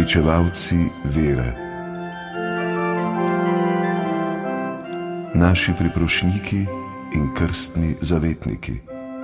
pričevalci vere, naši priprošniki in krstni zavetniki.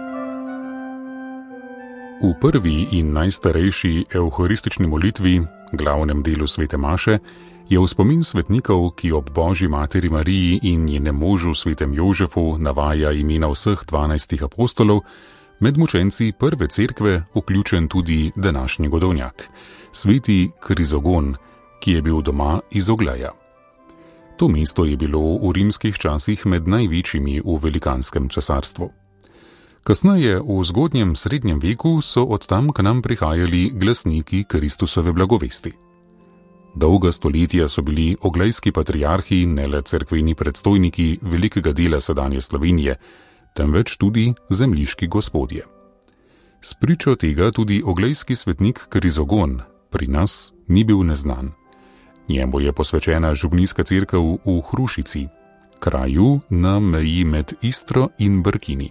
V prvi in najstarejši evharistični molitvi, glavnem delu svete maše, je v spomin svetnikov, ki ob Božji materi Mariji in njenem možu svetem Jožefu navaja imena vseh 12 apostolov, med mučenci prve cerkve vključen tudi današnji godovnjak, sveti Krizogon, ki je bil doma iz Ogleja. To mesto je bilo v rimskih časih med največjimi v velikanskem cesarstvu. Kasneje, v zgodnjem srednjem veku, so od tam k nam prihajali glasniki Kristusove blagovesti. Dolga stoletja so bili oglejski patriarhi ne le cerkveni predstojniki velikega dela sedanje Slovenije, temveč tudi zemljiški gospodje. Spričo tega tudi oglejski svetnik Krizogon pri nas ni bil neznan. Njemu je posvečena župnijska cerkev v Hrušici, kraju na meji med Istro in Brkini.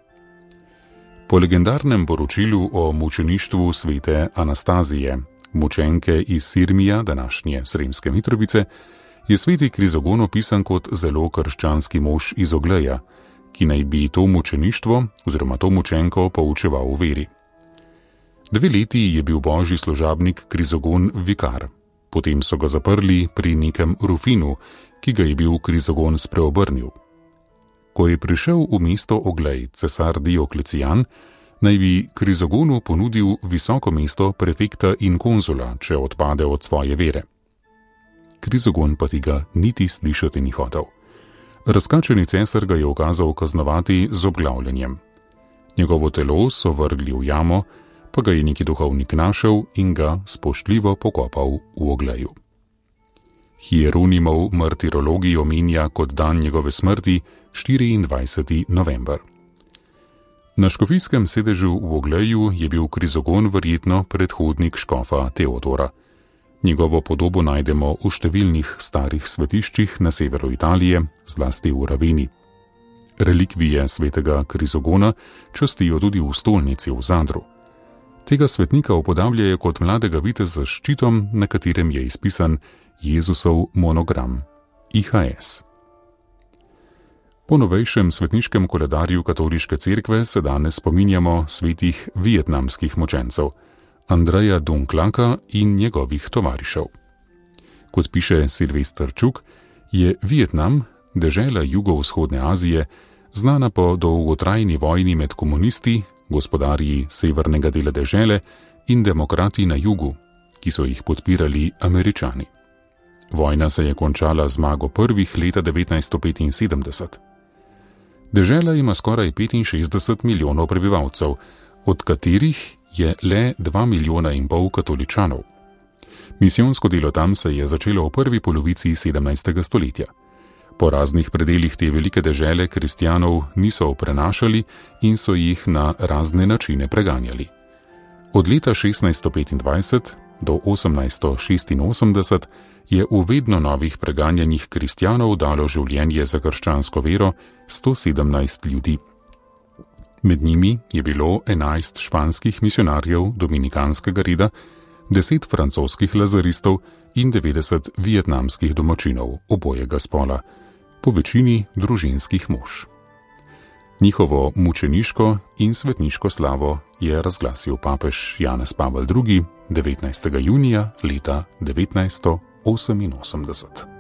Po legendarnem poročilu o mučeništvu svete Anastazije, mučenke iz Sirmija, današnje Sremske Mitrovice, je sveti Krizogon opisan kot zelo krščanski mož iz Ogleja, ki naj bi to mučeništvo oziroma to mučenko poučeval v veri. 2 leti je bil božji služabnik Krizogon vikar, potem so ga zaprli pri nekem Rufinu, ki ga je bil Krizogon spreobrnil. Ko je prišel v mesto Oglej cesar Dioklecijan, naj bi Krizogonu ponudil visoko mesto prefekta in konzula, če odpade od svoje vere. Krizogon pa tega niti slišati ni hotel. Razkačeni cesar ga je ukazal kaznovati z obglavljanjem. Njegovo telo so vrgli v jamo, pa ga je neki duhovnik našel in ga spoštljivo pokopal v Ogleju. Hieronimov martirologij omenja kot dan njegove smrti 24. november. Na škofijskem sedežu v Ogleju je bil Krizogon verjetno predhodnik škofa Teodora. Njegovo podobo najdemo v številnih starih svetiščih na severu Italije, zlasti v Raveni. Relikvije svetega Krizogona častijo tudi v stolnici v Zadru. Tega svetnika upodavljajo kot mladega viteza s ščitom, na katerem je izpisan Jezusov monogram, IHS. Po novejšem svetniškem koledarju katoliške cerkve se danes spominjamo svetih vietnamskih mučencev, Andreja Dunklaka in njegovih tovarišev. Kot piše Silvester Čuk, je Vietnam, dežela jugovzhodne Azije, znana po dolgotrajni vojni med komunisti, gospodarji severnega dela dežele in demokrati na jugu, ki so jih podpirali Američani. Vojna se je končala z zmago prvih leta 1975. Dežela ima skoraj 65 milijonov prebivalcev, od katerih je le 2,5 milijona katoličanov. Misijonsko delo tam se je začelo v prvi polovici 17. stoletja. Po raznih predelih te velike dežele kristjanov niso prenašali in so jih na razne načine preganjali. Od leta 1625 do 1886 je v vedno novih preganjanjih kristjanov dalo življenje za krščansko vero 117 ljudi. Med njimi je bilo 11 španskih misionarjev dominikanskega reda, 10 francoskih lazaristov in 90 vietnamskih domačinov obojega spola, po večini družinskih mož. Njihovo mučeniško in svetniško slavo je razglasil papež Janez Pavel II. 19. junija leta 1988.